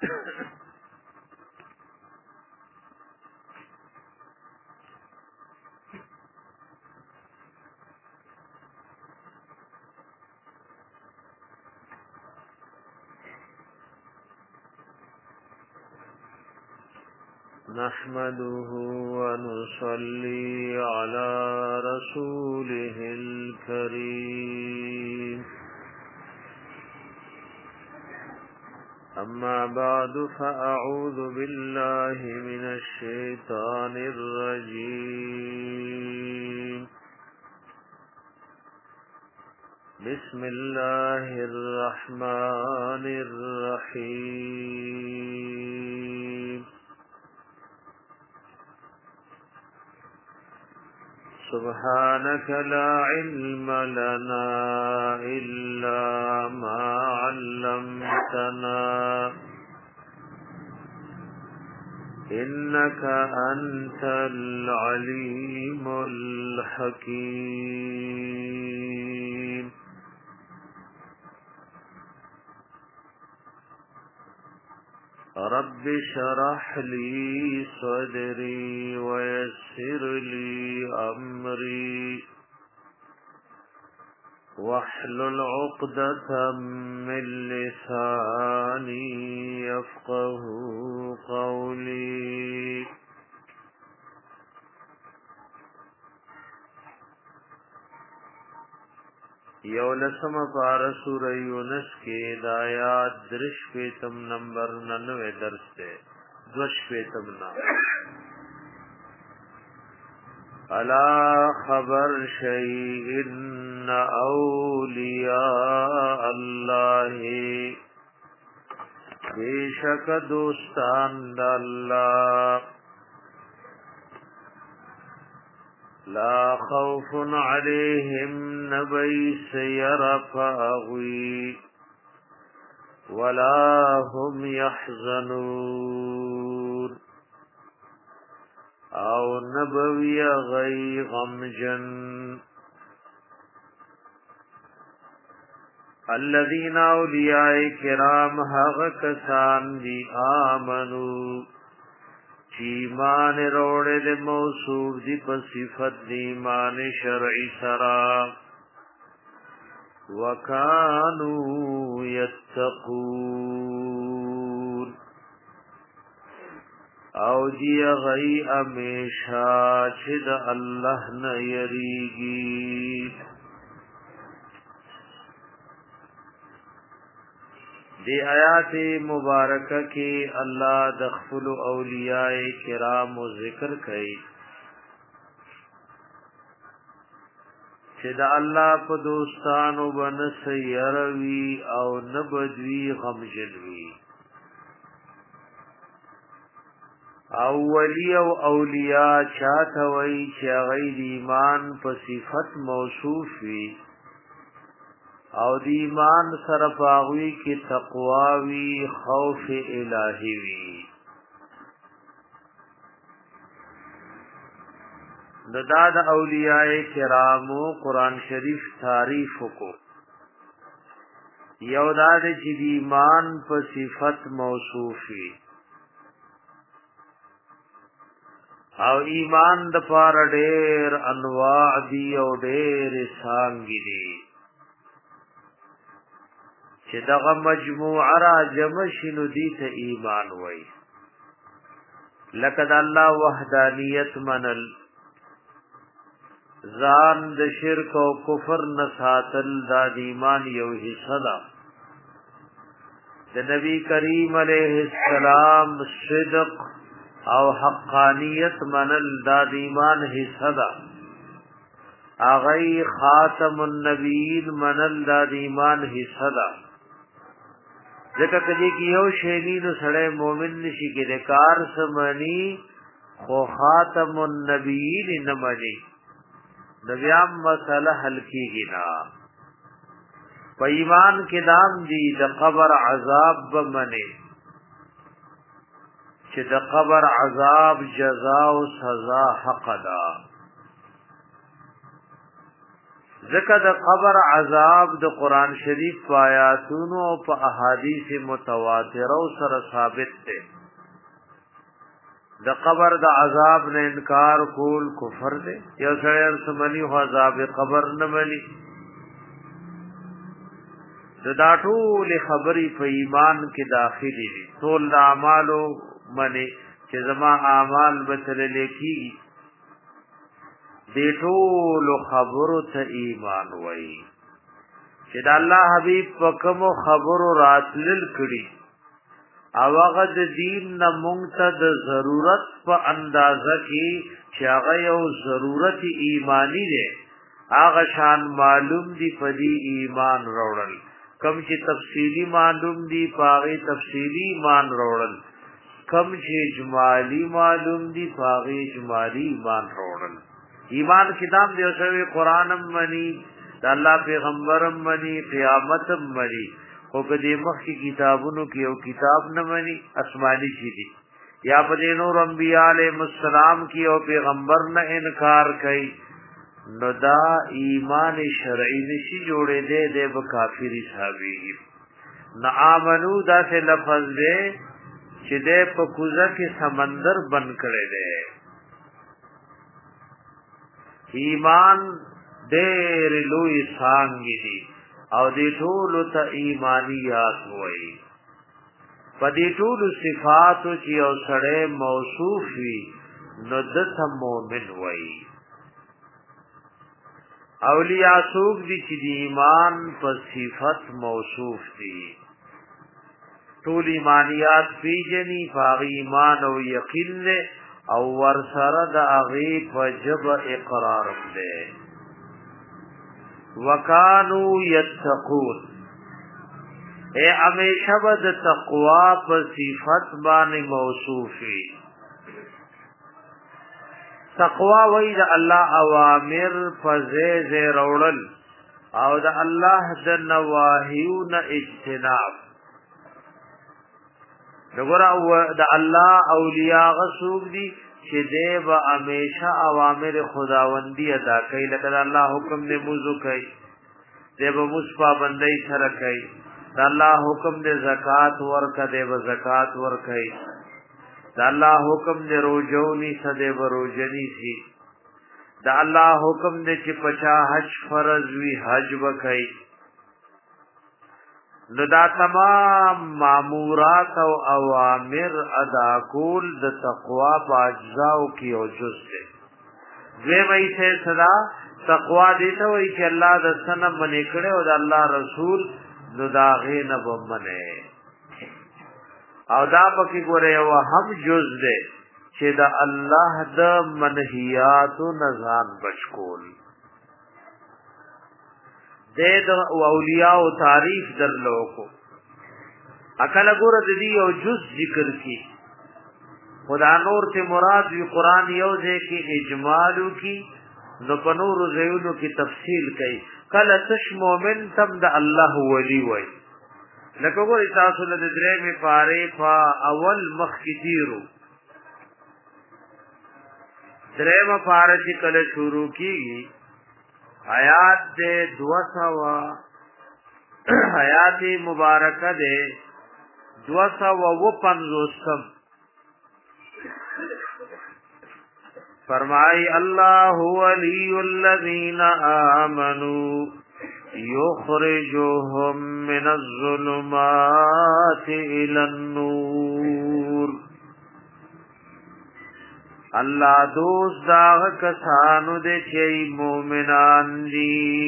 نحمده ونصلي على رسوله الكريم أما بعد فأعوذ بالله من الشيطان الرجيم بسم الله الرحمن الرحيم سبحانك لا علم لنا إلا ما علمتنا إنك أنت العليم الحكيم رب شرح لي صدري ويسر لي أمري واحلل عقدة من لساني يفقه قولي یولسم پارا سورہ یونس کے دایات درش پیتم نمبر 99 درس تے دوش پیتم نام الا خبر شیئن اولیاء اللہ بیشک دوستان دا اللہ لا خوف عليهم نبي سيرفاغوي ولا هم يحزنون او نبوي غي غمجن الذين اولیاء کرام حق کسان دی آمنوا ایمان روڑے دے موصوف دی پصفت دی ایمان شرعی سرا وکانو یتقون او دی غی امیشا چھد اللہ نیریگی دی آیات مبارکہ کی اللہ دخل اولیاء کرام و ذکر کئی چہ دا اللہ پا دوستانو بنس یروی او نبدوی غمجنوی اولی او اولیاء چاہتوی چہ غیر ایمان پا صفت موصوف وی او دی ایمان صرف آغوی کی تقواوی خوف الہی وی داد اولیاء کرامو قرآن شریف تعریف کو یو داد چی دی ایمان پا صفت موصوفی او ایمان دا پار دیر انواع دی او دیر سانگی دی چې دغه مجموعه را جمع شنو دي ته ایمان وای لقد الله وحدانیت منل ځان د شرک او کفر نه ساتل د ایمان یو حصہ ده د نبی کریم علیه السلام صدق او حقانیت منل د ایمان حصہ ده اغه خاتم النبیین منل د ایمان حصہ ده ځکه کدی کی یو شی نو سړی مؤمن نشي کې د کار سمانی خو خاتم النبیین نه مانی نبیام مسله حل کیږي نا په ایمان کې دام دی د قبر عذاب بمنه چې د قبر عذاب جزاء او سزا حق ده ذکر د قبر عذاب د قران شریف په آیاتونو او په احادیث متواتره سره ثابت دی. د قبر د عذاب نه انکار کول کفر دی. یو سړی سمنی هو عذاب قبر نه مني. دا ټول خبرې په ایمان کې داخلي دي. ټول د اعمالو منی چې زما اعمال بتل لیکي دې ټول خبرو ته ایمان وایي چې د الله حبيب په کوم خبرو راتلل کړي او هغه د دین نه مونږ ته د ضرورت په اندازه کې چې هغه یو ضرورت ایمانی دی هغه شان معلوم دی په دې ایمان وروړل. کم چې تفصیلی معلوم دی پاغي تفصیلی ایمان وروړل. کم چې اجمالی معلوم دی پاغي اجمالی ایمان وروړل. ایمان کتاب دی او قرآنم منی د الله پیغمبرم منی قیامتم منی او په دې مخ کې کتابونو کې یو کتاب نه مني آسماني شي دي یا په دې نور انبیاء علیهم السلام کې او پیغمبر نه انکار کوي نو دا ایمان شرعي نشي جوړې دې د کافری صحابي نه امنو دا څه لفظ دې چې دې په کوزه کې سمندر بن کړي دې ایمان ډېر لوی څنګه دي او دې ټول ته ایمانیات وایي. په دې ټول صفاتو چې یو سره موصوف وي نو د مؤمن وایي. اولیاء څوک دي چې د ایمان په صفت موصوف دي. ټول ایمانیات پیژني فاغ ایمان او یقین او ور سره د هغه په جبه اقرار ده. وکانو یتقون اے ہمیشہ بد تقوا پر صفت باندې موصوفی. تقوا وی د الله اوامر فزیز روړل او د الله د نواهیون اجتناب. دغه د الله اولیاء غسوب دي چې دې به همیشه اوامر خداوندی ادا کوي. لکه الله حکم دې موضوع کوي دې به مصفا بندي سره کوي. د الله حکم دې زکات ورکړه دې به زکات ورکړي. د الله حکم دې روزونی سده به روزنی شي. د الله حکم دې چې 50 حج فرض وی حج وکړي. نو دا تمام مامورات او اوامر ادا کول د تقوا په اجزاو کې او جز ده. دوی وایي چې صدا تقوا دې ته وایي چې الله د سنم باندې کړه او د الله رسول نو دا غي نه بمنه او دا پکې ګوره او هم جز ده چې د الله د منهیات او نزان بچکول. د اولیاء او تعریف درلو کو اکل ګور د دې او جز ذکر کی خدا نور ته مراد وی قران یو ځای کې اجمالو کی نو په نور زیونو کې تفصیل کوي. کله تش مؤمن تم د الله ولی وای لکه ګور تاسو له درې می پاره په اول مخ کې دیرو درې ما پاره چې کله شروع کیږي آیات دے 200 آیات مبارکہ دے 250 فرمائی اللہ ولی الذین آمنوا یخرجهم من الظلمات الى النور. اللہ دوست داغ کسانو دے چی مومنان دی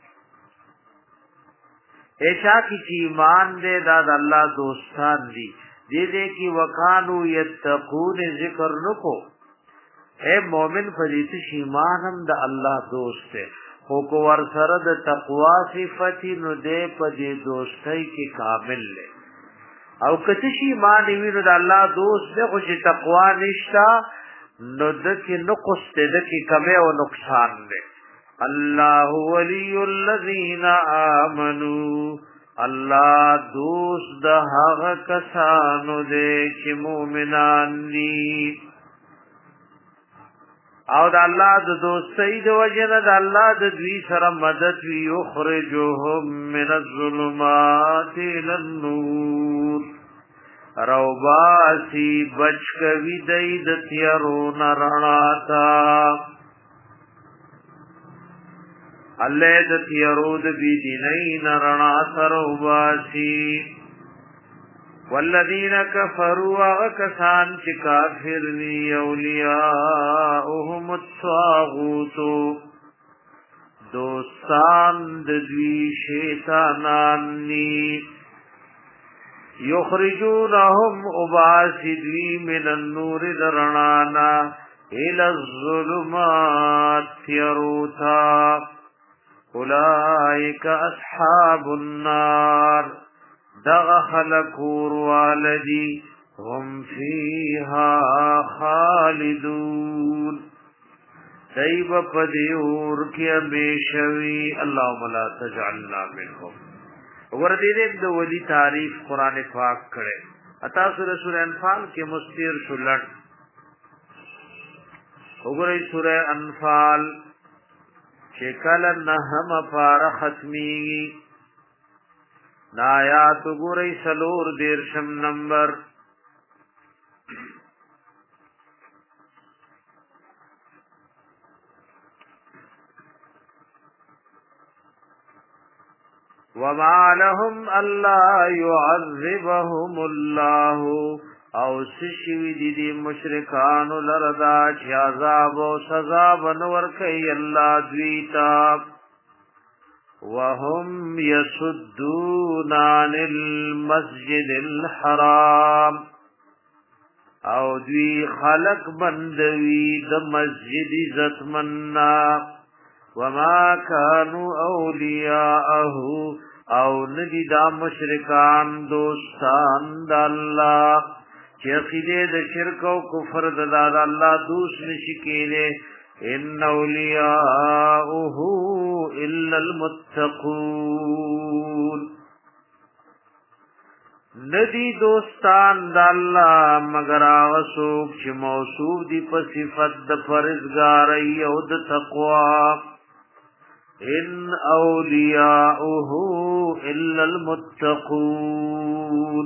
ایشا کی چی ایمان دے داد اللہ دوستان دی دے دے کی وکانو یتقون ذکر نکو. اے مومن فجیت شیمانم دا اللہ دوست ہے خوکو ورسرد تقوا صفتی نو دے پا دی دوستی کی کامل لے او کسی شیمانی وینو دا اللہ دوست دے خوشی تقوا نشتا نو دکی نقص تے دکی کمی و نقصان دے. اللہ ولی الذین آمنوا اللہ دوست دا حق کسانو دے چی مومنان دی. او د الله د دوستۍ د وجنه د الله د دوی سره مدد وی یخرجهم من الظلمات الى النور روباسی بچکوی دی د تیرون رڼاتا الله د تیرو د بی دینین رڼاتا روباسی والذین کفروا وکسان چی کافر نی اولیاؤهم الطاغوت دوستان د دوی شیطانان نی یخرجونهم اباسدوی من النور درنانا الى الظلمات تیروتا اولئک اصحاب النار دغ خلقور والدی هم فیها خالدون دیب پدیور کی امیشوی اللہم لا تجعلنا منهم وردیده د ولی تعریف قرآن پاک کرے اتا سورہ انفال کے مستیر شلن وګورئ سورہ انفال شکل نحم پار ختمی نایات وګورئ سلور دیرشم نمبر وما لهم الا يعذبهم الله او سشوی دی مشرکان لردا چی عذاب و سزا بنور کئی اللہ دویتا وهم يصدون عن المسجد الحرام او دوی خلق بندوی د مسجد عزت مننا وما كانوا اولیاءه او ندی دا مشرکان دوستان دا اللہ چی عقیدے دا شرک و کفر دا اللہ دوست نشکیلے ان اولیاؤه الا المتقون ندی دوستان دا اللہ مگر آغسوک چی موصوف دی پصفت دا فرزگاری او دا تقوی ان اولیاؤه الا المتقون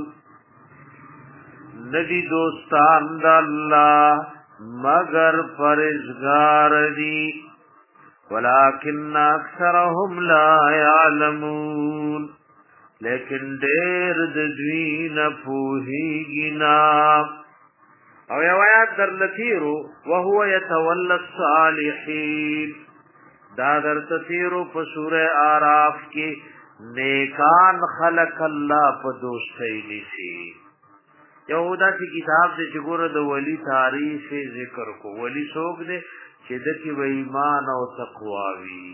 ندی دوستان دا اللہ مگر پرزگار دی ولكن اکثرهم لا يعلمون لیکن دیر دوی نپوہیگی نا او یو آیات در لتیرو وهو يتولى الصالحین دا در تتیرو پا سورہ آراف کی نیکان خلق اللہ پا دوستی لیسی یہودا کی کتاب دے چگور دا ولی تاریخ ذکر کو ولی سوک دے چدکی و ایمان و تقواوی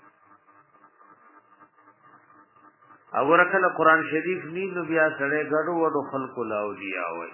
اور اکل قرآن شریف نیلو بیا سڑے گڑو وڈو خلق لاؤلیا ہوئی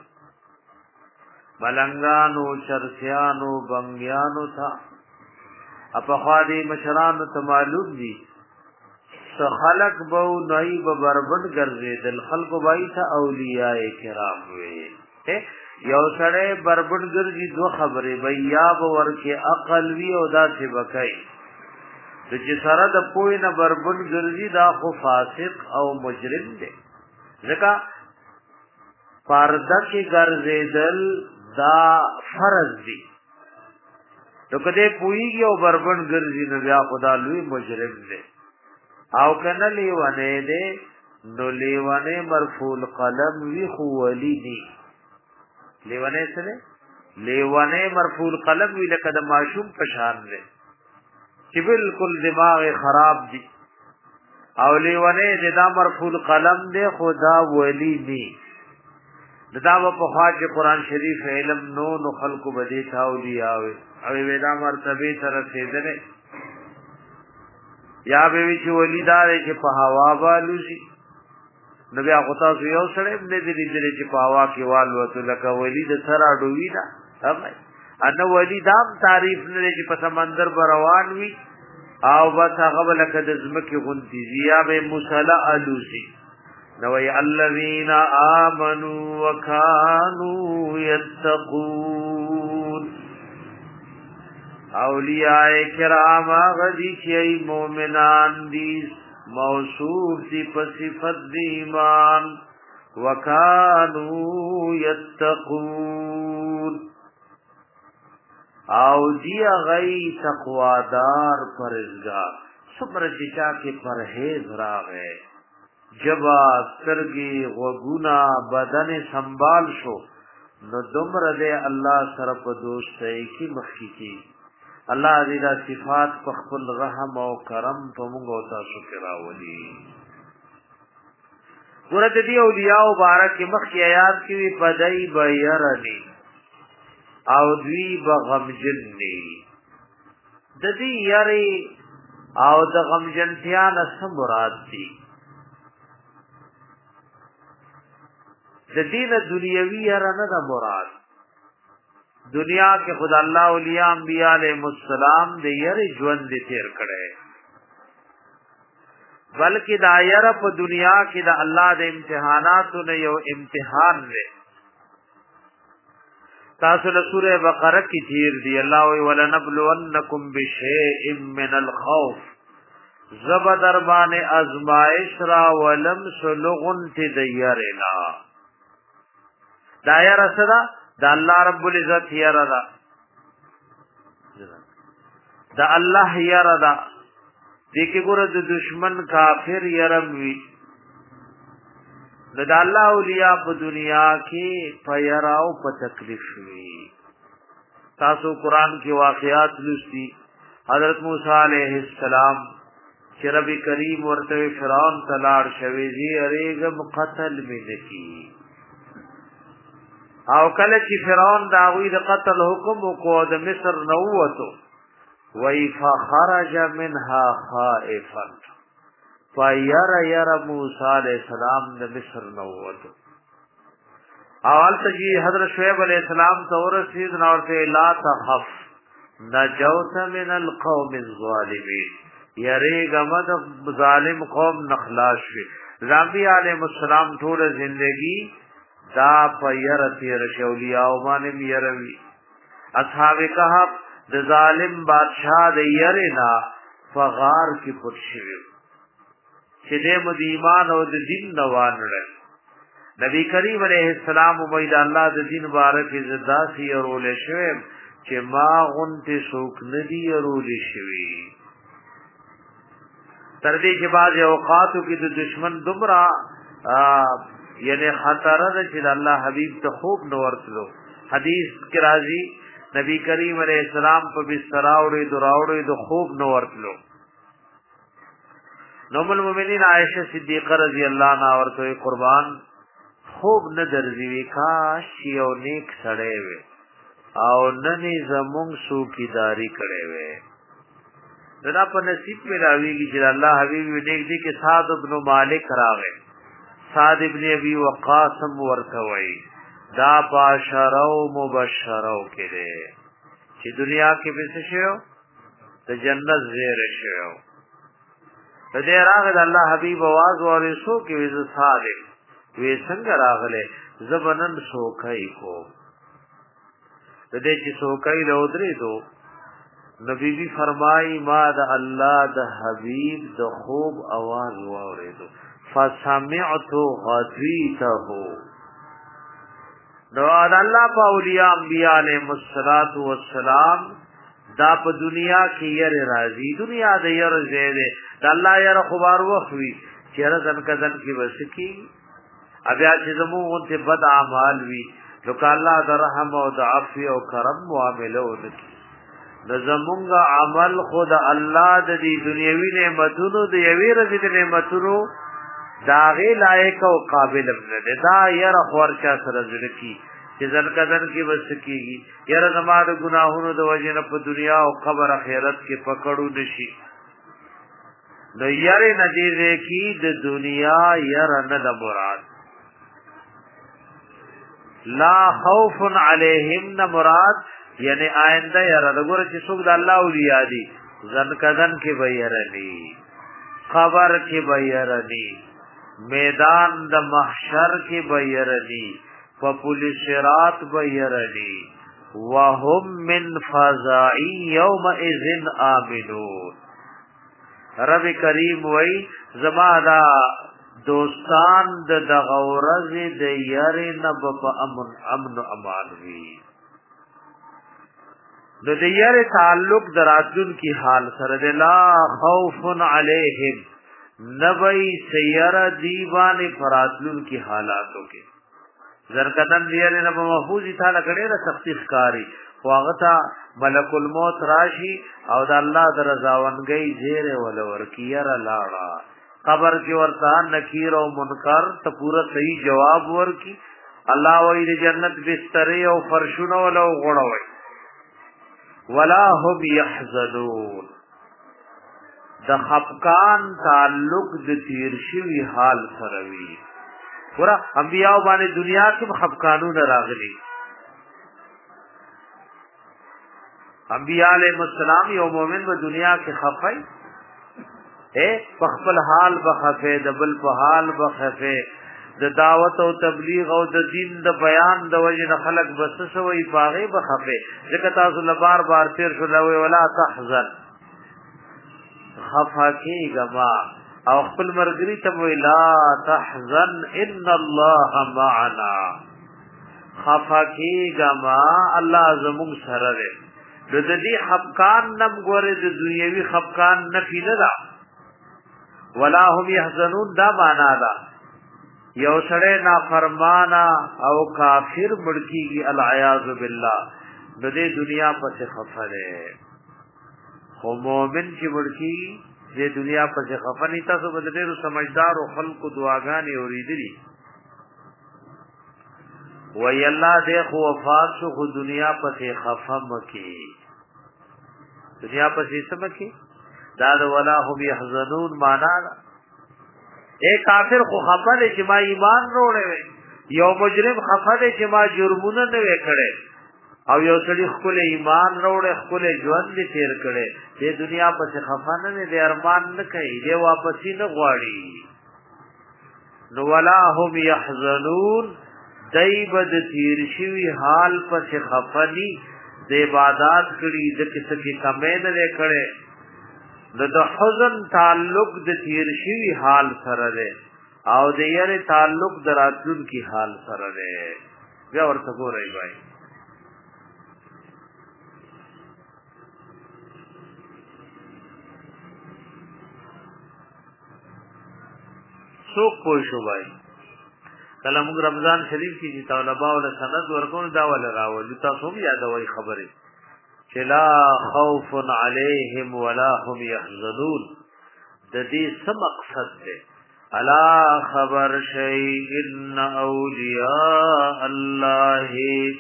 ملنگانو چرسیانو بنگیانو تھا اپخوادی مشرانو تا معلوم دی خلق بو نئی بربند گرزے دل خلق بائی تا اولیاء کرام ہوئے یو سڑے بربند گرزی دو خبرے بیا بور کے عقل وی او دا سے بکائی تو چی سرد پوئی نا بربند گرزی دا خو فاسق او مجرم دے ذکا پاردہ کی گرزے دل دا فرض دی تو کدے پوئی گی او بربند گرزی نو بیا خدا لوی مجرم دے او کنه لیوانه دے نو لیوانه مرفوع قلم وی خو ولی دی لیوانه سره لیوانه مرفوع قلم وی لکه د معشوم پشان دے چې بالکل دماغ خراب دی او لیوانه دا مرفوع قلم دے خدا ولی دی دا په خواج قرآن شریف علم نو خلق بدی تا اولیاء او ودا مرتبه تر رسیدنه یا به وی چې ولیدار چې په هوا والوسی نو بیا غوتا سو یو سره دې دې چې په هوا کې والو ته لکه ولید سره ډوی دا هم ان ولیدام تعریف نه چې په سمندر بروان وی او بس هغه لکه د زمکه غونتی زیا به مصلا الوسی نو ای الذین آمنوا وکانوا یتقون اولیاء کرام غدی چی مومنان دی موصوف دی پصفت دی ایمان وکانو یتقون او دی غی تقوادار پرزگار سمر چچا کے پرہیز راغے جبا سرگی غگونا بدن سنبال شو نو دمر دے اللہ سرپ دوست کی مخی کی اللہ عزیزہ صفات پخپل رحم و کرم پمونگو تاسو کراولی قرآن دی اولیاء مبارک مخی آیات کی پدائی بیرنی او دوی بغمجنی ددی یری او د غمجنتیان سم مراد دی د دین دنیوی یره نه د مراد دنیا کې خدا الله اولیاء انبیاء علیهم السلام د یری ژوند تیر کړي بلکې د یره په دنیا کې د الله د امتحاناتو نه یو امتحان دی تاسو له سوره بقره کې تیر دی الله وی ولنبلونکم بشیء من الخوف زبدربان ازمائش را ولم سلغن تدیرنا دایر صدا دا الله رب العزت یرا دا الله یرا دا دغه ګره د دشمن کافر یرم وی دا الله اولیاء په دنیا کې پیراو په تکلیف وی تاسو قران کې واقعات لوستي حضرت موسی علیہ السلام چې رب کریم ورته فرعون تلاړ شوی دی اریګم قتل می دکی او کله چې فرعون دا وی د قتل حکم کو د مصر نووتو وی فخرج منها خائفا فیر موسی علیہ السلام د مصر نووتو اول تجی حضرت شعیب علیہ السلام تورسید نورته لا تخف نجوت من القوم الظالمین یریګم د ظالم قوم نخلاص وی ربی علیہ السلام ټول زندگی دا پیر تیر شولیاء باندې يروي اصحاب کهف د ظالم بادشاہ د يرنا فغار کی پټ شوی چې د ایمان او د دین نوانړ نبی کریم علیہ السلام امید الله د دین مبارک زدا سی اورول شوی چې ما غنته شوک ندی اورول شوی تر دې چې بعض اوقاتو کې د دشمن دمرا یعنی خطر ده چې الله حبیب ته خوب نو ورتلو حدیث کې راځي نبی کریم علیہ السلام په بستر راوړې د خوب نو ورتلو نو المؤمنین عائشہ صدیقہ رضی اللہ عنہا ورته قربان خوب نه درځي کاش یو نیک سړی وي او ننی زمون سوکیداری کړي وي دا په نصیب کې راویږي چې الله حبیب دې کې سعد ابن مالک راغی سعد ابن ابي وقاص ورثوي دا باشرو مبشرو کړي چې دنیا کې به څه شو ته جنت زیره شو ته دې راغله الله حبيب आवाज ورې سو کې وې صادق وې څنګه راغله زبنن سو کوي کو دې چې سو کوي له درې دو نبی بی فرمای ما د الله د حبيب د خوب आवाज واورېدو فسمعت غديته نو الله په اولیاء انبیاء علیهم السلام دا په دنیا کې یې راضي دنیا د یې زیاده د الله یې خبر وخوي چې رزن کدن کې وسکی بیا چې زموږ ته بد اعمال وي نو الله د رحم او د عفو او کرم معاملې وکړي د زمونږ عمل خود الله د دې دنیوي نعمتونو د یوې ورځې د نعمتونو دا غي لایق او قابل نه دا یره خورچا سره ځکه چې ځکه کې وسکیږي یره زماد ګناهونو د وجه نه په دنیا او قبر اخرت کې پکړو نشي نو یره نتیجه کې د دنیا یره نه د مراد لا خوف علیهم نه مراد یعنی آئنده یره دغه چې څوک د الله اولیاء دي ځکه کې بیرنی قبر کې بیرنی میدان د محشر کې بیرنی په پولیس شرات بیرنی وهم من فزع يومئذ آمنون. رب کریم وی زما دا دوستان د غورز د یری نب په امن امان وی. نو د یری تعلق دراتون کی حال سره لا خوف علیہم نبی سیر دیوان فراتلون کی حالاتو کے زرکتن دیاری نب محفوظی تھا لکڑے را سختی خکاری واغتا ملک الموت راشی او دا اللہ در رضاونگئی زیر ولور کیر لاڑا قبر کی ورطا نکیر و منکر تا پورا صحیح جواب ورکی اللہ وی دی جنت بستری او فرشون ولو غڑوئی ولا هم يحزنون. د خفقان تعلق د تیر شوی حال سره وی. ورا انبیاء باندې دنیا کې خفقانونه راغلي. انبیاء علیہ السلام یو مومن په دنیا کې خفای په خپل حال بخفه د بل په حال بخفه د دعوت او تبلیغ او د دین د بیان د وجه خلق بس سوې پاغه بخفه ځکه تاسو لبار بار تیر شو لوي ولا تحزن خفاکی گما او خپل مرګري ته وی لا تحزن ان الله معنا خفاکی گما الله زمون سره ده د دې خفقان نم ګوره د دنیوي خفقان نفي نه ده ولا هم يحزنون دا معنا ده یو سړی نافرمانا او کافر مړکیږي العیاذ بالله د دې دنیا په خفره خو مؤمن چې مړکی د دنیا په خفنی تاسو به ډېر سمجھدار او خلق دعاګانې اوریدلي وی الله دې خو وفات شو خو دنیا په خفم کی دنیا په سم کی دا ولا هم يحزنون معنا اے کافر خو خفه دې چې ما ایمان وروړې یو مجرم خفه دې چې ما جرمونه نه وکړې او یو سړي خپل ایمان وروړې خپل ژوند دې تیر کړي دې دنیا په خفه نه دې ارمان نه کوي دې واپس نه غواړي نو ولا هم يحزنون دایبد تیر شوی حال په خفنی د عبادت کړي د کیسه کمې نه کړي د حزن تعلق د تیر شوی حال سره ده او د یری تعلق د راتلون کی حال سره ده بیا ورته ګورای بای سو کوئی شو بای کله موږ رمضان شریف کې چې طلباء ول سند ورکول دا ول راول تاسو هم یادوي خبره چې لا خوف علیهم ولا هم يحزنون د دې څه مقصد ده الا خبر شی ان اولیاء الله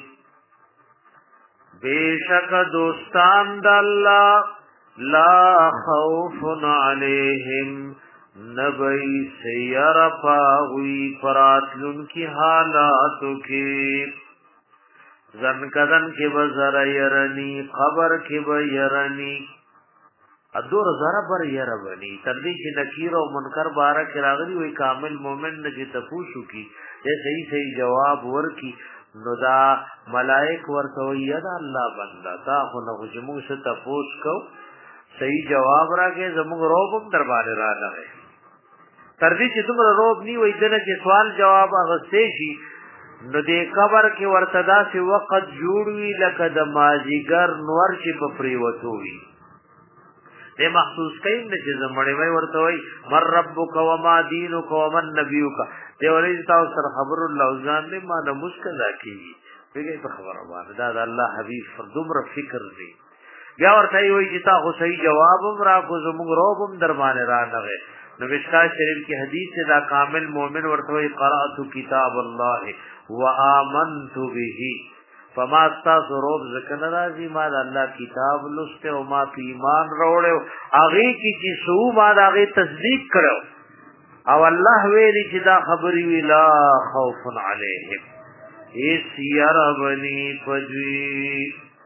بیشک دوستان د الله لا خوف علیهم نبی سیر پاوی فراتلن کی حالاتو کی زن کدن کی بزر یرنی خبر کی بیرنی ادور زر بر یربنی تردی چی نکیر و منکر بارک راغلی وی کامل مومن نجی تپوشو کی یہ صحیح جواب ورکی نو دا ملائک ورکوی یدا اللہ بندہ تا خونو جمعو سے تپوش کو صحیح جواب راگے زمون روبم دربار را لگے تردی چې تمره روب نی وای دنه چې سوال جواب اغسته شي نو دې قبر کې ورتدا سي وخت جوړوي لکه د ماجیګر نور چې په پریوتو وي دې محسوس کین چې زمړې وای ورته وای مر ربک و ما دینک و من نبیک دې ورې تاسو سره خبر الله ځان دې ما د مشکل راکېږي دغه په خبره باندې دا الله حبیب فردومره فکر دی بیا ورته وای چې تاسو صحیح جواب هم را کو زموږ روبم درمانه را نغه نو مشکات شریف کی حدیث سے دا کامل مومن ورتوی قرأت کتاب اللہ وآمنت به فما استاس روب ذکر رازی ما دا اللہ کتاب لستے و ما پی ایمان روڑے آغی کی چی سو ما دا آغی تصدیق کرو او اللہ ویلی چی دا خبری وی لا خوف علیہم اس یربنی پجوی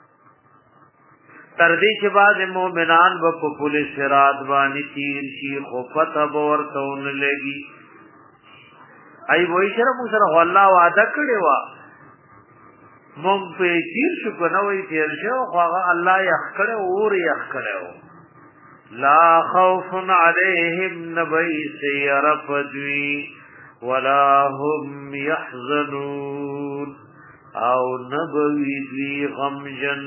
تردی چې بعد مومنان په پولیس رات باندې تیر شي خو پته ورتون لګي ای وای سره موږ سره الله وعده کړی و مونږ په تیر شو کنه وای تیر شو هغه الله یخکړه اور یخکړه لا خوف علیهم نبی سیرفدوی ولا هم يحزنون او نبوی دوی غمجن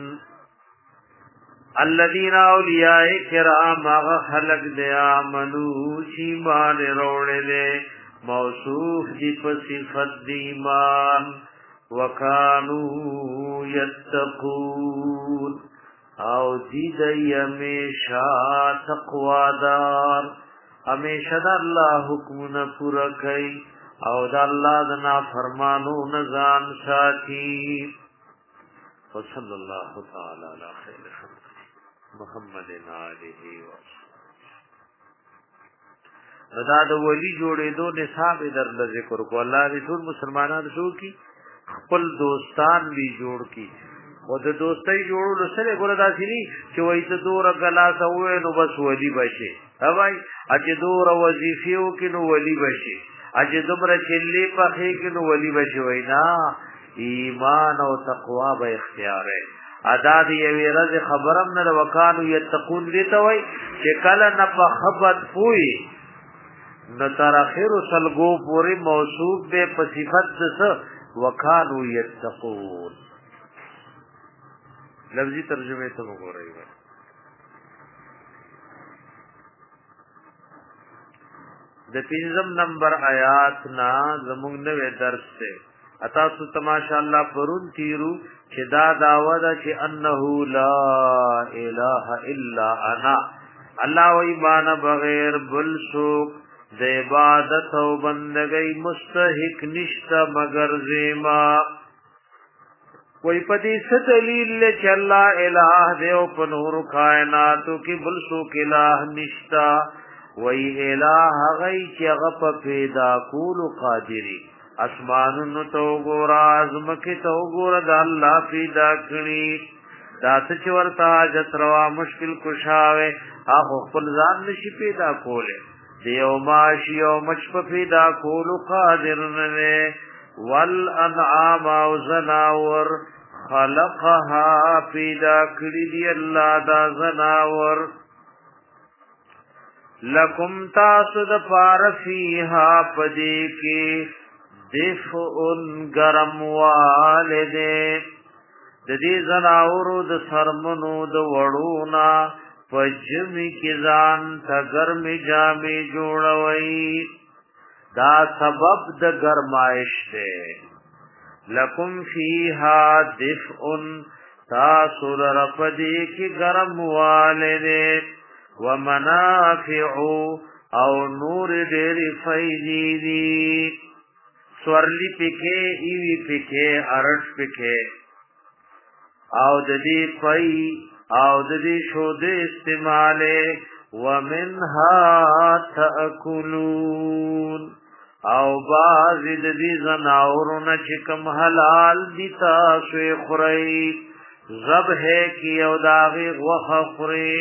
الذين اولیاء کرام آغا خلق دے آمنو چیمان روڑے دے موصوف دی پصفت دیمان وکانو یتقون او دی دی ہمیشہ تقوادار ہمیشہ دا اللہ حکمنا پورا کئی او دا اللہ دنا فرمانو نزان ساتھی وصلی اللہ تعالی علی خیر خلق محمد علیہ وسلم دا د ولی جوړې دو نصاب در ذکر کو الله دې ټول مسلمانانو شو کی خپل دوستان بھی جوړ کی او د دوستۍ جوړول سره ګور داسې ني چې وای ته دور غلا سوې نو بس ولی بشي هاوای اته دور وظیفیو کې نو ولی بشي اته دمر چلی په کې نو ولی بشي وینا ایمان او تقوا به اختیار ہے ادا دی ویرز خبرم نه وکانو یتقون دي ته وای چې کله نه په خبرت پوي نو تر اخر سلګو پوری موصوف به په صفت دس وکانو یتقون لفظی ترجمه ته وګورئ د 5 نمبر آیات نا زموږ نوې درس ته اتا سو تماشا الله پرون تیرو چې دا داوا ده چې انه لا اله الا انا الله و ایمان بغیر بل سوک د عبادت او بندګۍ مستحق نشتا مگر زما کوئی پدی ستلیل چې الله الہ دې او په نور کائناتو کې بل سوک الہ نشتا وای الہ غي چې غپ پیدا کول قادری اسمانونو تو ګور ازمکه تو ګور د الله پیدا کړی دا چې ورته جتروا مشکل کشاوه هغه خپل ځان نشي پیدا کوله دیو ماشی او مچ پیدا کول قادر نه والانعام او زناور خلقها پیدا کړی دی الله دا زناور لکم تاسو د پار فیها پدې کې دفعن گرم والده د دې زناورو د سرمنو د وړونا پجمی کی ځان ته ګرمي جامې جوړوي دا سبب د ګرمایش ده لکم فیها دفعن تاسو رپدې کې گرم والده ومنافع او نور ډېر فائدې دي سورلی پکې ایوی پکې ارش پکې او د دې پي او د دې شود استعماله ومنها تاكلون او باز د دې زناورونه چې کوم حلال دي تاسو خورئ ذبح کی او داغي غوخه خورئ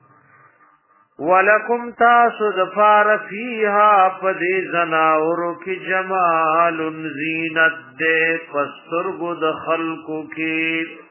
ولکم تاسو دفار فیها پدی زناورو کی جمال زینت دے پسترگو د خلقو کی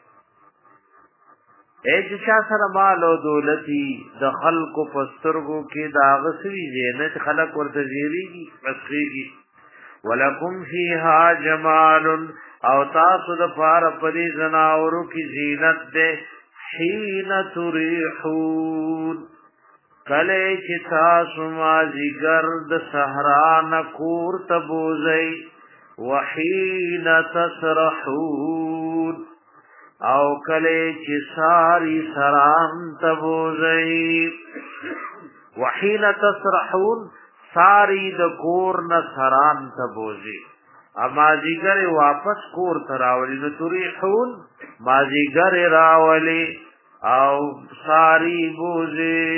ایج چا سر مال و دولتی د خلقو پسترگو کی داغسوی زینت خلق ورته زیریگی پسخیگی ولکم فیها جمال او تاسو دفار پدی زناورو کی زینت دے حین تریحون کله چې تاسو مازیګر د صحرا نکور تبوزي وحین تسرحون او کله چې ساری سرام تبوزي وحین تسرحون ساری د کور نه سرام تبوزي مازیګر واپس کور تراولي نو تریحون مازیګر راولي او ساری بوزي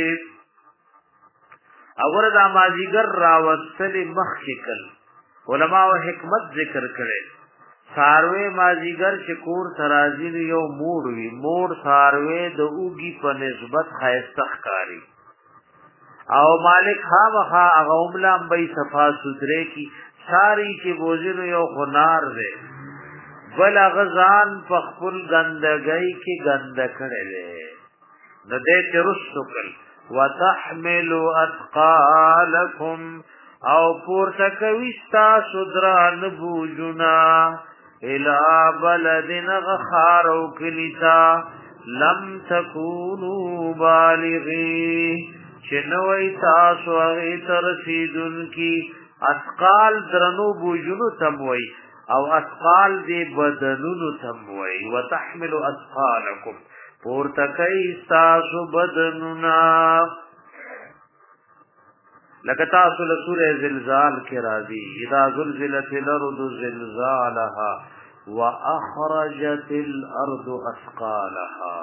اور دا مازیگر راوستل مخکل علماء و حکمت ذکر کرے ساروے مازیگر چکور ترازی یو موڑ وی موڑ ساروے د اوگی په نسبت خیستخ کاری او مالک خامخا اغوملام بی صفا سترے کی ساری چی بوزنو یو خنار دے بل غزان په خپل ګندګۍ کې ګند کړي نو دې ترسکل وتحملوا اثقالکم او پورته کوي تاسو دران بوجنا الى بلد غخار او کلیتا لم تكونوا بالغی چنوي تاسو هغه ترسیدون کی اثقال درنو بوجنو تموي او اثقال دی بدنونو تموي وتحمل اثقالکم پورته کوي تاسو بدنونا لکه تاسو له سوره زلزال کې راځي اذا زلزلت الارض زلزالها واخرجت الارض اثقالها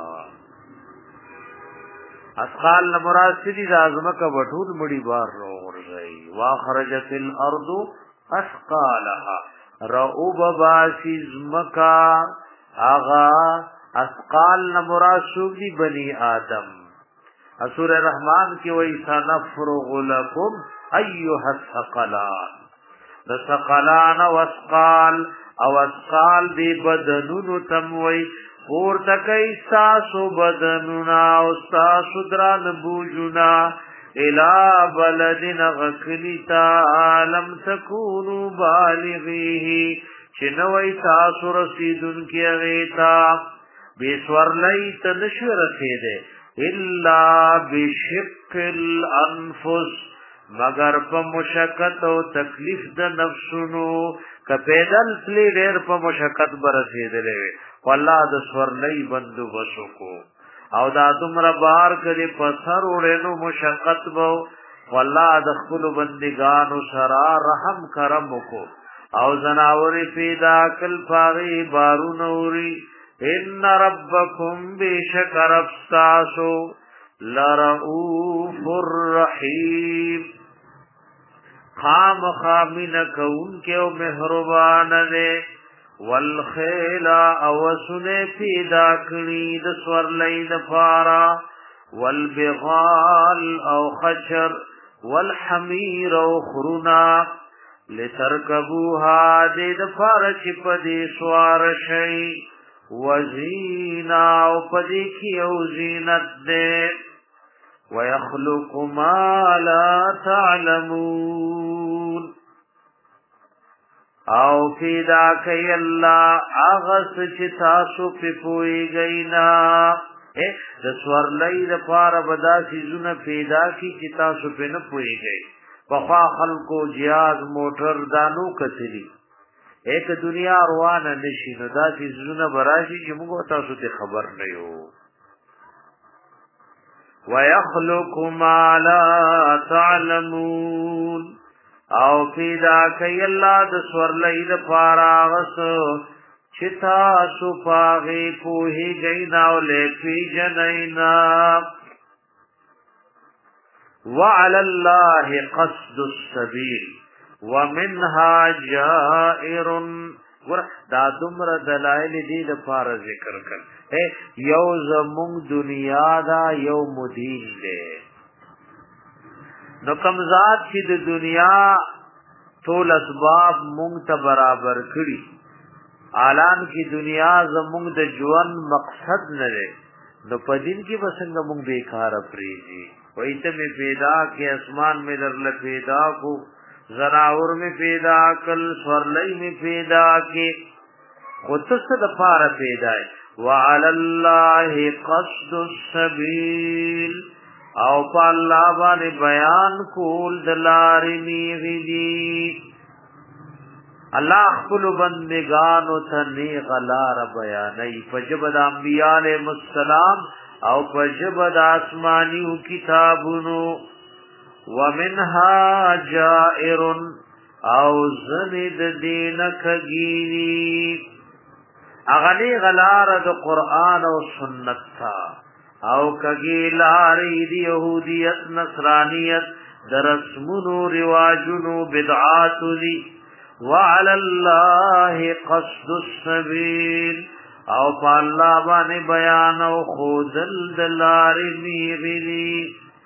اثقال مراد دي ازمکه وټول مړي بار ورغی واخرجت الارض اثقالها رؤوب باسز مکا اغا اثقال مراد شوی بني آدم سورہ رحمان کی وی سنفرغ لکم ایها الثقلان الثقلان واسقال او اسقال دی بدنونو تموي اور تکای ساسو بدنونا او ساسو دران بوجونا الى بلدن غکلیتا لم تکونو بالغیه چنوی ساسو رسیدن کی اغیتا بیسور لیت نشو رسیده الا بشق الانفس مگر په مشقت او تکلیف د نفسونو ک پیدل سلی ډیر په مشقت برسېدلې والله د سورلۍ بندو بشکو او دا تمره بار کړي پثر وړنو مشقت وو والله د خپل بندگانو سره رحم کرم وکړو او زناوري پیدا کل فاری بارونوري ان ربکم بشکر افساسو لرؤوف الرحیم خام خامن کون کے او مہربان دے والخیل او سنے پیدا کړي د سورلۍ د پارا والبغال او خچر والحمیر او خرونا لترکبوها د پارا چې په دې سوار شي وزینا او پدې کې او زینت دې ويخلق ما لا تعلمون او پیدا کوي الله هغه چې تاسو په پويږئ نه د سورلۍ د پاره بدا سيزونه پیدا کی چې تاسو په نه پويږئ په خوا خلکو جیاز موټر دانو کتلی ایک دنیا روانه نشي نو دا سيزونه براشي چې موږ تاسو ته خبر نه یو ويخلق ما لا تعلمون او پیدا کوي الله د سورلۍ د پاره غس چتا سو پاغي پوهي گینا او لپی جنینا وعلى الله قصد السبيل ومنها جائر ور دا دمر دلائل دي د پاره ذکر کړ یو زمون دنیا دا یو مدین دے نو کمزاد چې د دنیا ټول اسباب مونږ ته برابر کړي اعلان کی دنیا زمون د ژوند مقصد نه ده نو پدین کې بسنګ مونږ بیکار پریږي وای ته می پیدا کې اسمان می درل پیدا کو زراور می پیدا کل سورلۍ می پیدا کې خود څه د پاره پیدا وعلى الله قصد السبيل او په الله باندې بیان کول د لارې نیغدي الله خپل بندگانو ته نیغ لار بیانې په جبد انبیاء علیهم السلام او په جبد آسمانیو کتابونو ومنها جائر او زند دینک گیری اغلی غلار د قرآن او سنت تا او کگی لاری دی یهودیت نصرانیت در رسمونو رواجونو بدعات دی وعلى الله قصد السبيل او پا اللہ بانی بیان او خودل دلاری نیغی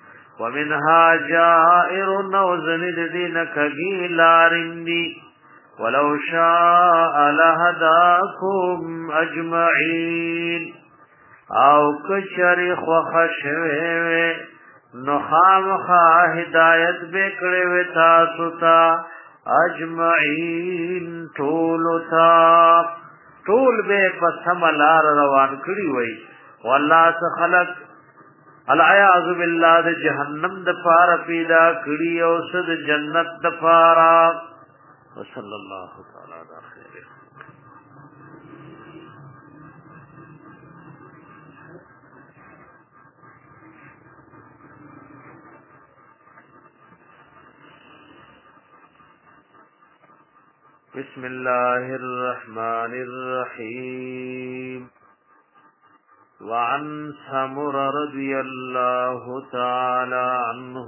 ومنها جائر نوزن دین کگی لارن دی ولو شاء لهداكم اجمعين او کچری خوخشوی نو خامخا هدایت بکړې و تاسو ته اجمعین ټول به په سم لار روان کړی وای والله څخه خلق العیاذ بالله د جهنم د پار پیدا کړی او صد جنت د پارا وصلی الله تعالی علی خیر. بسم الله الرحمن الرحيم. وعن سمر رضي الله تعالى عنه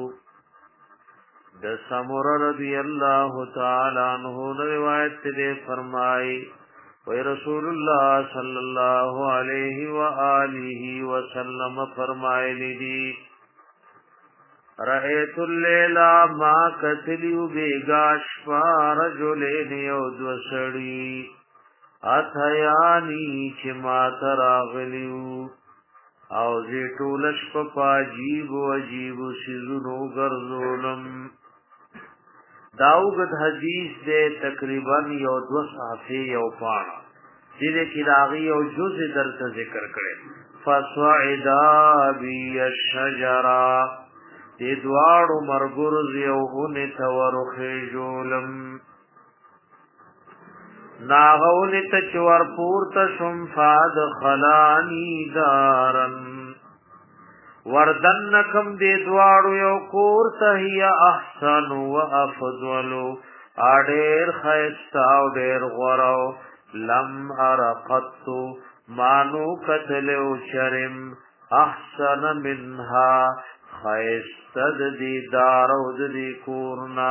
د سمر رضي الله تعالى عنه روایت دے فرمائی وی رسول الله صلی الله علیہ وآلہ وسلم فرمائے دی رأيت الليلة ما قتلوا بيغاش فارجلين يود وسڑی اتھیانی چه ما تراغلیو او زیٹولش پا عجیب و عجیب سیزنو گرزولم. داوگد حدیث دے تقریباً یو دو صحفے یو پانا جنه کی داغی یو جز درت ذکر کرے فصعدا بی الشجرہ دی دوارو مرگرز یوغن تورخی جولم ناغون تچور پورت شمفاد خلانی دارن وردنکم دی دوارو یو کورتا ہی احسن و افضلو آدیر خیستاو دیر غراو لم ارقتو مانو قتلو چرم احسن منها خیستد دی دارو دی کورنا.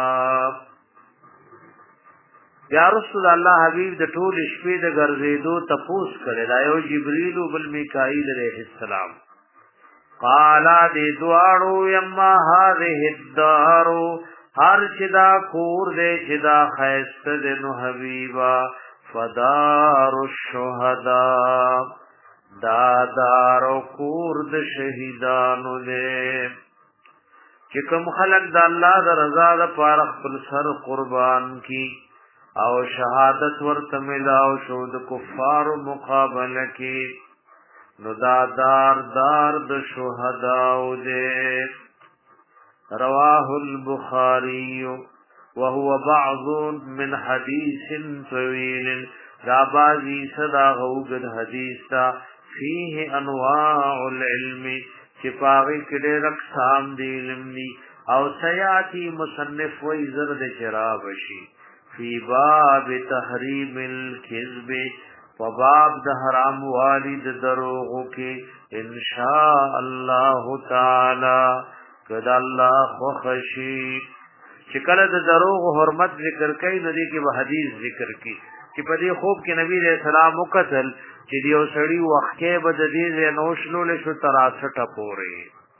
یا رسول الله حبیب د ټول شپې د ګرځېدو تپوس کړي دا یو جبرئیل او بل میکائیل علیہ السلام قال دی دوارو یما هذه الدار هر چدا کور دې چدا خیست دې نو حبیبا فدار الشهداء دادارو کور د شهیدانو دې چې کوم خلق د الله د رضا د پاره خپل سر قربان کی او شهادت ورته ملاو شو د کفار مقابله کی نو دار د شهداء دې. رواه البخاری وهو بعض من حديث طويل رابازی صدا غوغد حدیث تا فيه انواع العلم چپاوی کڑے رقصام دی علم دی او سیاتی مصنف وی زرد شرابشی فی باب تحریم الکذب وباب د حرام والد دروغو کی انشاء اللہ تعالی کد اللہ خوخشی چکل د دروغ حرمت ذکر کئی ندی کی حدیث ذکر کی چې په دې خوب کې نبی علیہ السلام وکتل چې دیو سړی وخته بد دې نوشلو له شو 63 پورې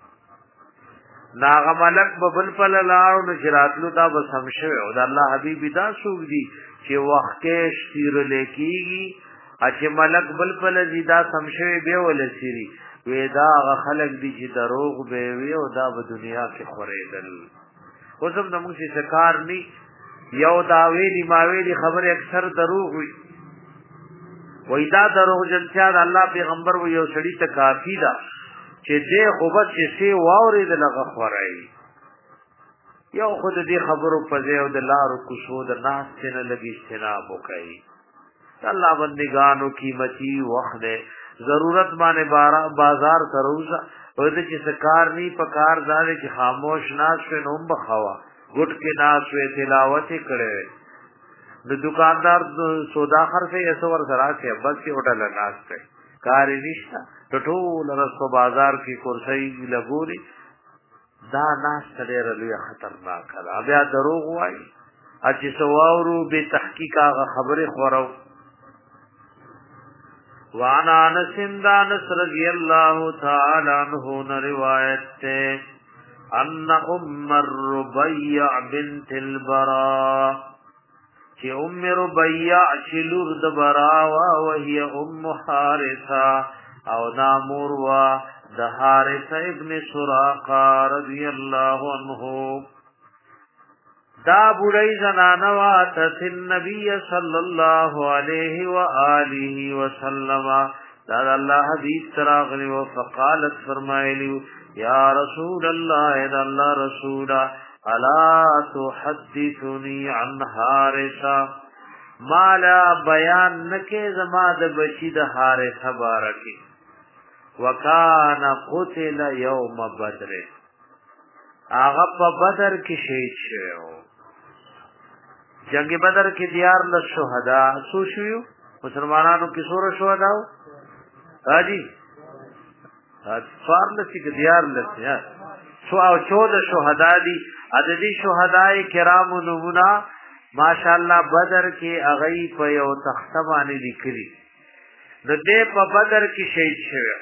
ناغه ملک ببل پل لاړو نشراتلو تا به سمشه او د الله حبیب دا سوق دي چې وخته شیر لیکيږي چې ملک بل پل زیدا سمشه به ول سری ودا غ خلق دي چې دروغ به وي او دا په دنیا کې خورېدل اوسم د موږ څخه کار ني یو داویلی ماویلی خبر اکثر دروغ وی وی دا دروغ جنتیا دا اللہ پیغمبر وی یو سڑی تا کافی دا چه دے خوبت چه سی واوری دا لغا خورائی یو خود دی خبرو پزے و دا لارو کشو دا ناس چنہ لگی اجتنابو کئی اللہ بندگانو قیمتی وقت دے ضرورت مانے بازار تروزا و دا چه سکار نی پکار دارے چه خاموش ناس پہ نوم بخوا گٹ کے ناس وے تلاوت کڑے د دکاندار سودا خرڅه اسور سره کې بس کې هوټل ناس ته کاری نشتا ټول رسو بازار کې کورسي لګوري دا ناس ډېر لوی خطرناک ده بیا دروغ وایي چې سواورو به تحقیق هغه خبره خورو. وعن انس رضی الله تعالی عنہ روایت ہے ان ام الربيع بنت البراء چې ربيع چې لور د براوا وهي حارثه او نامور وا د حارثه ابن سراقه رضی الله عنه دا بوړی زنانه وا ته النبي صلی الله علیه و آله وسلم دا الله حبیب تراغلی و فقالت فرمایلی یا رسول الله اذا الله رسولا الا تحدثني عن حارثه مالا بیان نکې زما د بچی د حارثه بارکی وکانا قتل یوم بدر هغه په بدر کې شهید شو جنگ بدر کې دیار له شهدا سو شو مسلمانانو کې سور شهدا حاجی فارل کې دیار له سو او 14 شهدا دي عددي شهداي کرام نمونه ماشاءالله بدر کې اغي په یو تخته باندې لیکلي د دې په بدر کې شهید شوی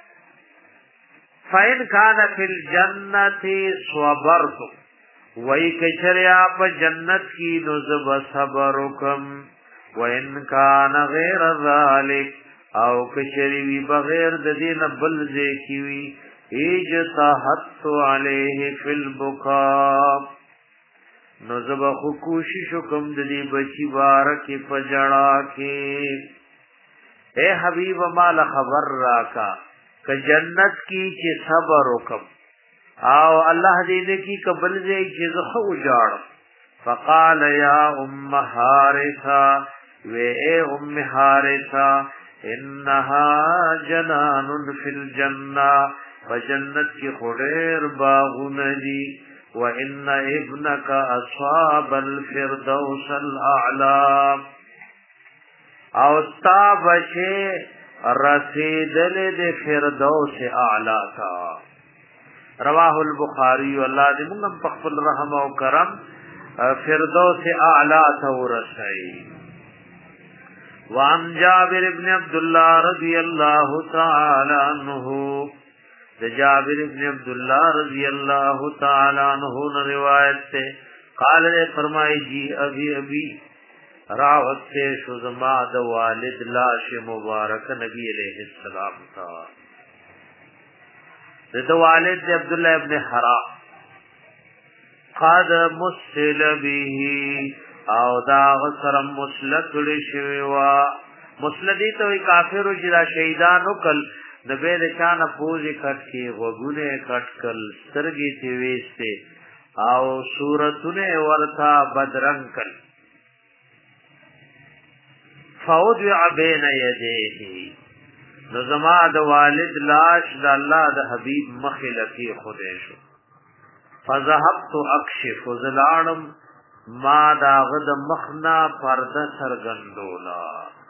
فین کان فی الجنه صبرت وای کچریا په جنت کې نو زب صبرکم وان کان غیر ذلک او کچری وی بغیر د دین بل ذکی وی اجتهدت علیه فی البکاء نو زب خو کوشش کوم د دې بچی بارکه پجړا کې اے حبیب مال خبر راکا کہ جنت کی چې صبر وکم او الله دې کی قبل دې چې زه وجاړ فقال یا ام حارثه و اے ام حارثه انها جنان فی الجنه فجنت کی خیر باغونه دي وان ابنك اصحاب الفردوس الاعلى او تا بچه رسیدل د فردوس اعلی تا رواه البخاری والله دې موږ په خپل رحم او کرم فردوس اعلی ته ورسي وان جابر ابن عبد الله رضی الله تعالی عنہ د جابر ابن عبد الله رضی الله تعالی عنہ روایت سے قال نے فرمائی جی ابھی راوت سے شزما د والد لاش مبارک نبی علیہ السلام تا د والد عبد الله ابن حرام قد مسل به او دا غسر مسلک لشوی وا مسلدی تو کافر جرا شهیدان وکل د به د چان پوزي کټ کی وګونه کټ کل سترګي تی وېسته او صورتونه ورتا بدرنګ کل فوضع بین یدیه نو زما د والد لاش د الله د حبیب مخلقی خوده شو فذهبت اکشف زلانم ما دا غد مخنا پرده سرګندولا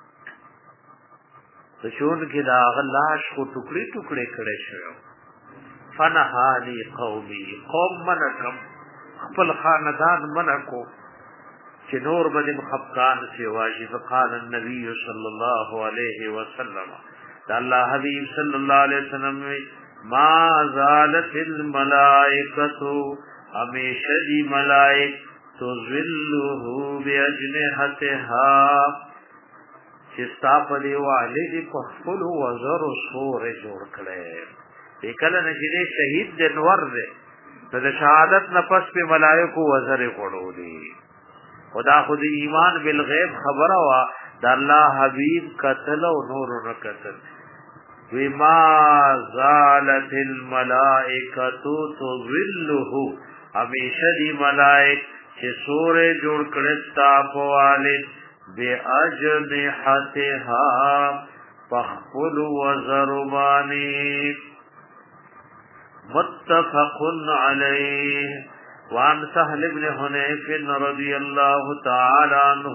شون کې دا غلاش کو ټوکړي ټوکړي کړي شو فنهانی قومي قوم منکم خپل خاندان منکو چې نور بده مخفقان سے واجب قال النبي صلی الله علیه وسلم الله حبیب صلی الله علیه وسلم ما زالت الملائکه ہمیشہ دی ملائک تظلله باجنحتها چستا پدی والد په خپل وزر سور جوړ کړي وکړه نشي شهید د نور ده د شهادت نفس په ملائکه وزر غړولي خدا خود ایمان بالغیب خبره وا د الله حبیب قتل او نور نه قتل وما زالت الملائکه تظلله همیشه دی ملائک چې سورې جوړ کړي تا په والد باجنحتها فخل وزربانی متفق علیه وعن سهل بن حنیف رضی اللہ تعالی عنہ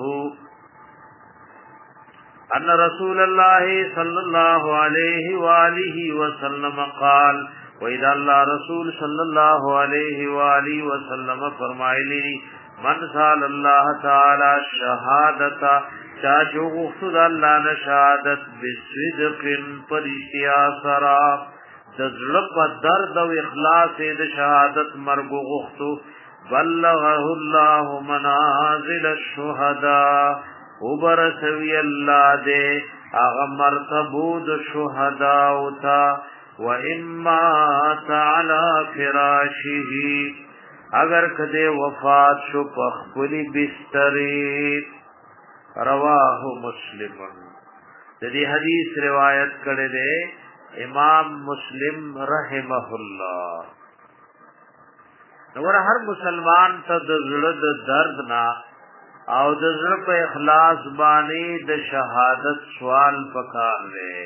ان رسول اللہ صلی اللہ علیہ وآلہ وسلم قال وَإِذَا اللہ رسول صلی اللہ علیہ وآلہ وسلم فرمائلی من سال اللہ تعالی شہادتا چاچو غفت اللہ نشادت بصدق پرشتیا سرا دزلق درد و اخلاص د شهادت مرګ غختو बल्लगहु अल्लाहु मनाजिल الشهداء उबरसवी अल्लाह दे आगा मर्तबूद शुहदा उता व इम्मा ताला फिराशिही अगर कदे वफात शु पखपुली बिस्तरी रवाहु मुस्लिम यदि हदीस रिवायत करे दे इमाम मुस्लिम रहमहुल्लाह। नवर हर मुसलमान त द दर्द ना او د زړه په اخلاص باندې د شهادت سوال پکار دی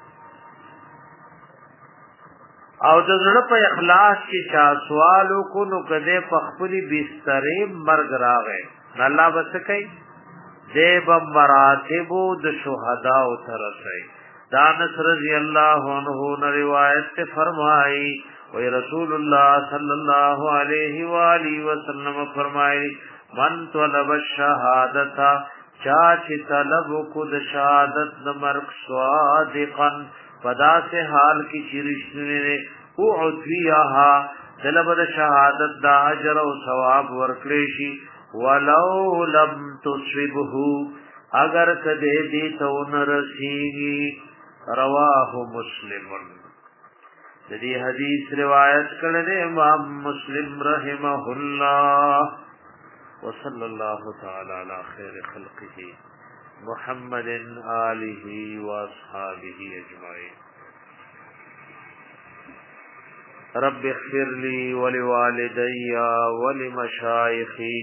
او د زړه په اخلاص کې چا سوال کو نو کده په خپل بسترې مرګ راغی الله بس کوي دیب مراتب د شهدا او ترسي دانس رضی الله عنه نے روایت سے فرمائی و رسول الله صلی الله علیه و آله وسلم فرمائے من طلب الشهادتا چاچ طلب کو د شهادت د مرګ صادقا پدا سے حال کی چرشنے او عطیها طلب د شهادت دا اجر او ثواب ورکړي شي ولو لم تصبه اگر کدے دی تو نرسیږي رواه مسلم دې حدیث روایت کړل امام مسلم رحمه الله وصلى الله تعالى على خير خلقه محمد آله واصحابه اجمعين رب اغفر لي ولوالدي ولمشايخي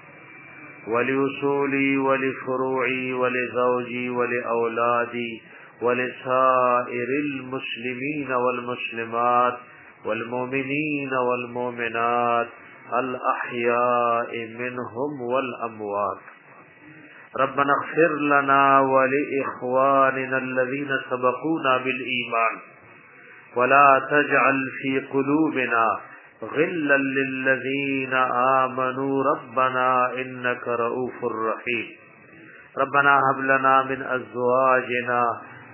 ولأصولي ولفروعي ولزوجي ولأولادي ولسائر المسلمين والمسلمات والمؤمنين والمؤمنات الأحياء منهم والأموات ربنا اغفر لنا ولإخواننا الذين سبقونا بالإيمان ولا تجعل في قلوبنا غلا للذين آمنوا ربنا إنك رؤوف رحيم ربنا هب لنا من أزواجنا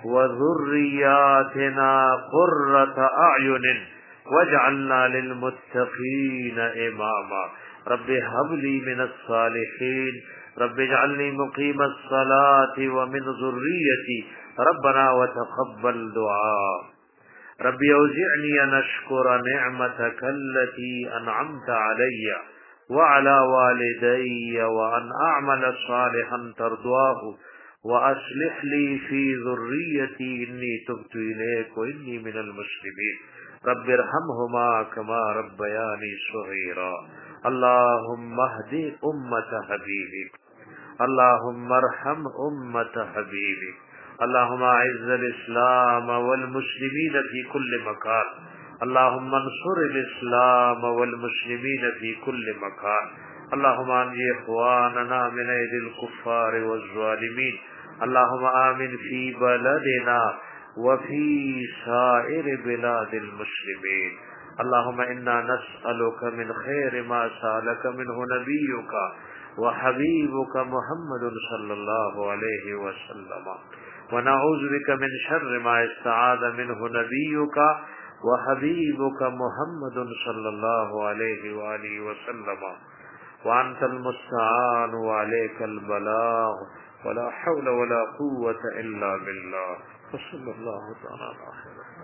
وذرياتنا قرة أعين واجعلنا للمتقين إماما رب هب لي من الصالحين رب اجعلني مقيم الصلاة ومن ذريتي ربنا وتقبل دعاء رب اوزعني أن أشكر نعمتك التي أنعمت علي وعلى والدي وأن أعمل صالحا ترضاه وأصلح لي في ذريتي إني تبت إليك وإني من المسلمين رب ارحمهما كما ربياني صغيرا اللهم اهد أمة حبيبك اللهم ارحم أمة حبيبك اللهم اعز الإسلام والمسلمين في كل مكان اللهم انصر الإسلام والمسلمين في كل مكان اللهم انجي إخواننا من أيدي الكفار والظالمين اللهم آمن في بلدنا وفي سائر بلاد المسلمين اللهم إنا نسألك من خير ما سألك منه نبيك وحبيبك محمد صلى الله عليه وسلم ونعوذ بك من شر ما استعاذ منه نبيك وحبيبك محمد صلى الله عليه وآله وسلم وأنت المستعان وعليك البلاغ ولا حول ولا قوة إلا بالله وصلى الله تعالى على خير